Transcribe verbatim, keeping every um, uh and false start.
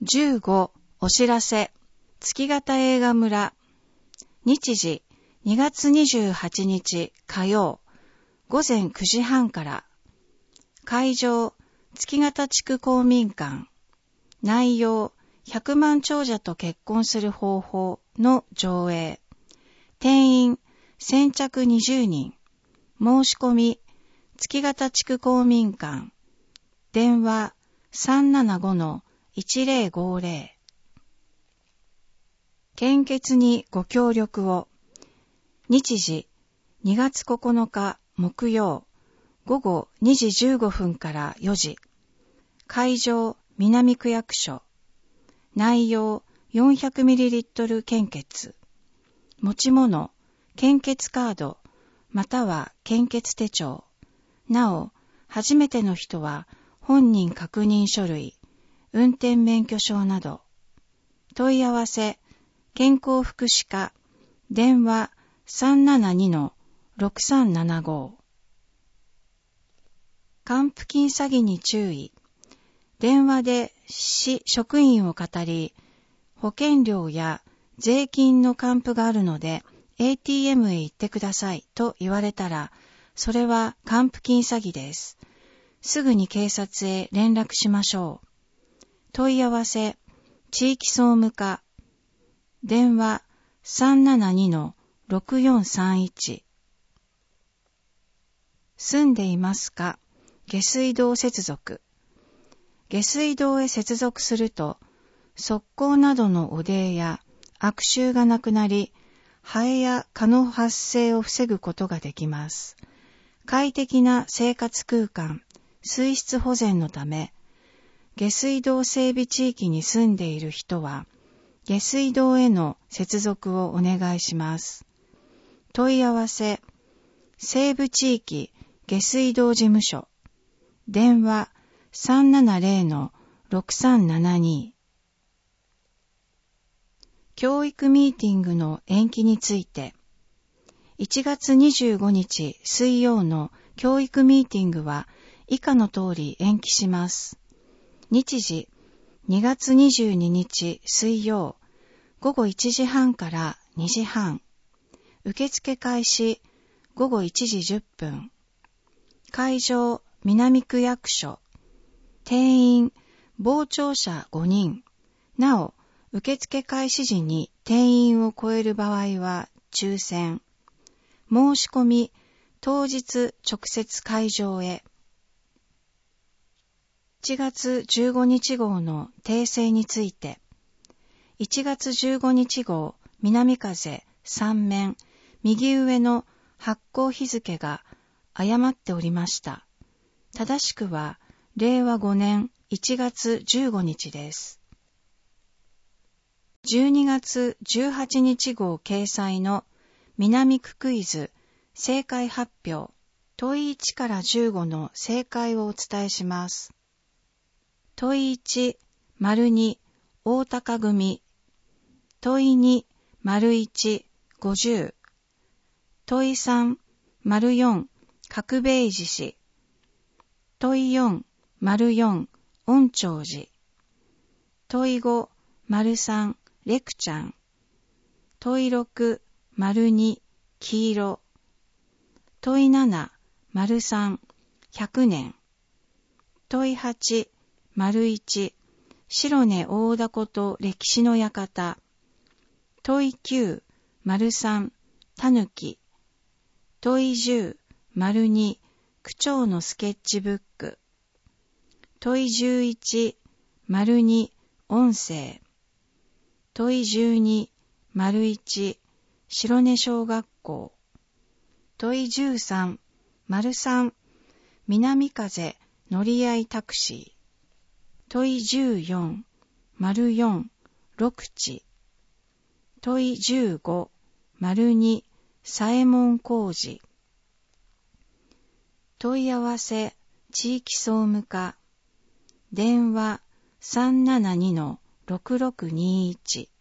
じゅうごお知らせ月形映画村日時にがつにじゅうはちにち火曜午前くじはんから会場月形地区公民館内容ひゃくまん長者と結婚する方法の上映定員先着にじゅうにん申し込み月形地区公民館電話 さんななごのいちぜろごぜろ 献血にご協力を日時にがつここのか木曜午後にじじゅうごふんからよじ会場南区役所内容 よんひゃくミリリットル 献血持ち物献血カードまたは献血手帳なお初めての人は本人確認書類運転免許証など問い合わせ健康福祉課電話 さんななにのろくさんななご 還付金詐欺に注意電話で市職員をかたり保険料や税金の還付があるので エーティーエム へ行ってくださいと言われたらそれは還付金詐欺です。すぐに警察へ連絡しましょう。問い合わせ地域総務課電話 さんななにのろくよんさんいち 住んでいますか下水道接続下水道へ接続すると側溝などの汚泥や悪臭がなくなりハエや蚊の発生を防ぐことができます。快適な生活空間水質保全のため下水道整備地域に住んでいる人は下水道への接続をお願いします。問い合わせ西部地域下水道事務所電話 さんななぜろのろくさんななに 教育ミーティングの延期についていちがつにじゅうごにち水曜の教育ミーティングは以下の通り延期します。日時にがつにじゅうににち水曜午後いちじはんからにじはん受付開始午後いちじじゅっぷん会場南区役所定員傍聴者ごにんなお受付開始時に定員を超える場合は抽選申し込み当日直接会場へいちがつじゅうごにち号の訂正についていちがつじゅうごにち号南風さん面右上の発行日付が誤っておりました。正しくはれいわごねんいちがつじゅうごにちです。じゅうにがつじゅうはちにち号掲載の南区クイズ正解発表問いいちからじゅうごの正解をお伝えします。問いいち、丸に、大高組。問いに、丸いち、ごじゅう。問いさん、丸よん、角兵衛獅子。問いよん、丸よん、恩長寺。問いご、丸さん、レクちゃん。問いろく、丸に、黄色。問いなな、丸さん、百年。問いはち、丸いち、白根大凧と歴史の館。問いきゅう、丸さん、たぬき。問いじゅう、丸に、区長のスケッチブック。問いじゅういち、丸に、音声。問いじゅうに、丸いち、白根小学校。問いじゅうさん、丸さん、南風乗り合いタクシー。問いじゅうよん、丸よん、六地。問いじゅうご、丸に、左衛門工事。問い合わせ、地域総務課。電話 さんななにのろくろくにいち。